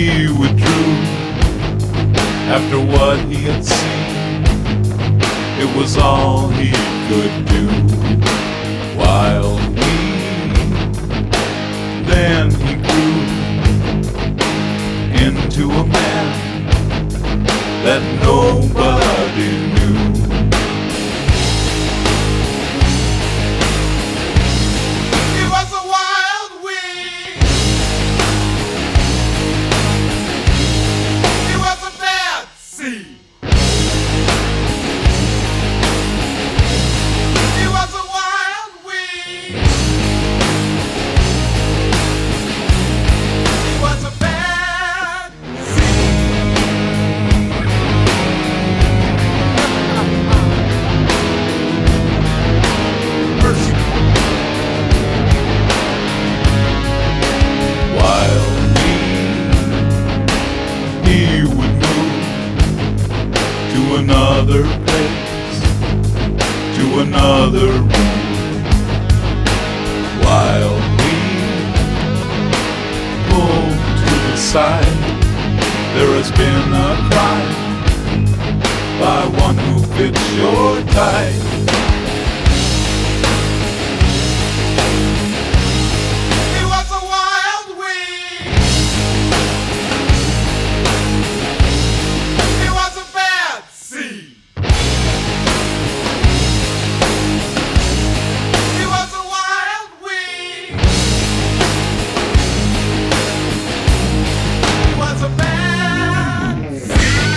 He withdrew after what he had seen. It was all he could do. Wild weed. Then he grew into a man that nobody knew. He was a wild weed. He was a bad seed. He was a wild weed. He was a bad mercy. Wild weed. He would move to another place, to another room. Wild weed. Pulled to the side. There has been a crime by one who fits your type. He was a wild weed. He was a bad seed. He was a wild weed. He was a bad seed.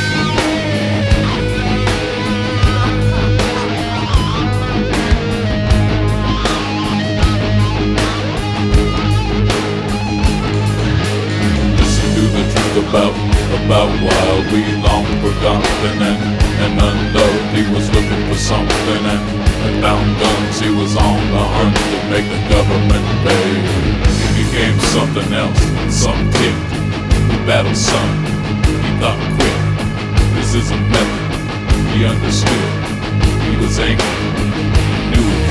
Listen to the truth about wild weed, long forgotten and unloved. He was looking for something and found guns. He was on the hunt to make the government pay. He became something else, some kid. He battled some. He thought quick. This is a method. He understood. He was angry. He knew